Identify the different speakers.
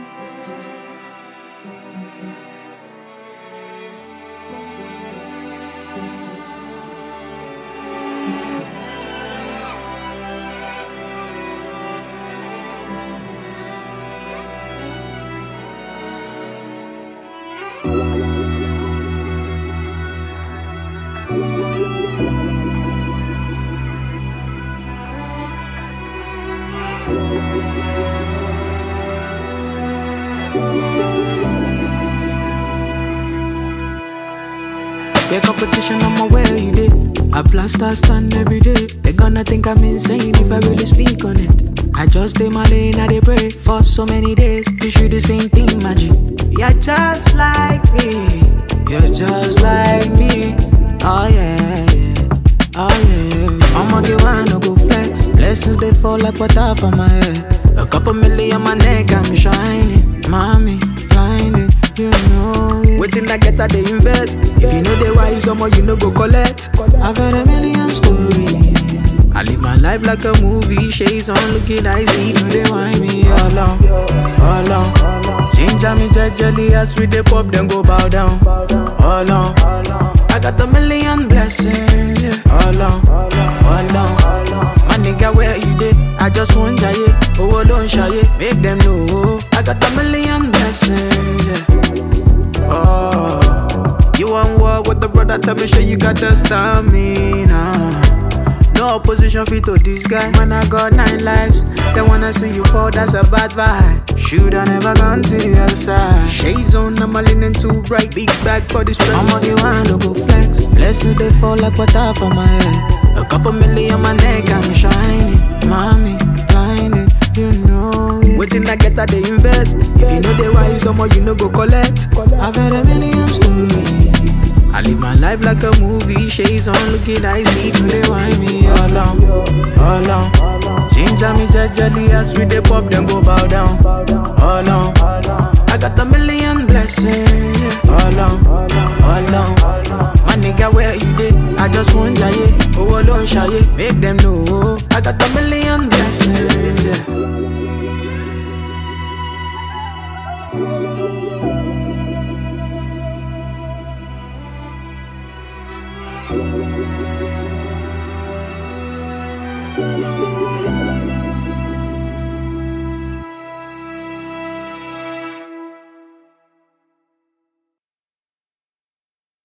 Speaker 1: Get competition on my way, you did. I blast, I stand every day. They gonna think I'm insane if I really speak on it. I just stay my lane, I dey pray for so many days. You should the same thing, magic. You're just like me. You're just like me. Oh yeah, yeah. Oh yeah. I'ma get one, no go flex. Blessings they fall like water from my head. A couple million on my neck, I'm shining. Mommy, blinded, you know it. Waiting I get they invest. If you know the wise, some more you know go collect. I've heard a million stories. I live my life like a movie. Shades on, looking icy. No they want me all on, all on. Ginger me jejely as we dey pop, then go bow down. All on. I got a million blessings. Yeah. All on, all on. My nigga, where you dey? I just want jaye, oh don't shy, make them know. I got a million blessings. Yeah. Oh, you want war with the brother? Tell me, sure you got the stamina. No opposition fit to this guy. Man, I got 9 lives. They wanna see you fall, that's a bad vibe. Should I never gone to the other side? Shades on, I'm a linen too bright. Big bag for this place. I'ma get one to go flex. Blessings they fall like water from my head. A couple million on my neck, I'm shining. Mommy, blinded, you know it. Waiting I get they invest. If you know the wise, some more you know go collect. I've heard a million stories. I live my life like a movie. Shades on, looking icy. Do they want me all on, all on. Ginger me jejely as we dey pop, then go bow down. All on. I got a million blessings. Yeah. All on, all on. My nigga, where you dey? I just want jaye, oh don't shy, make them know. I got a million blessings. Yeah.
Speaker 2: Yeah.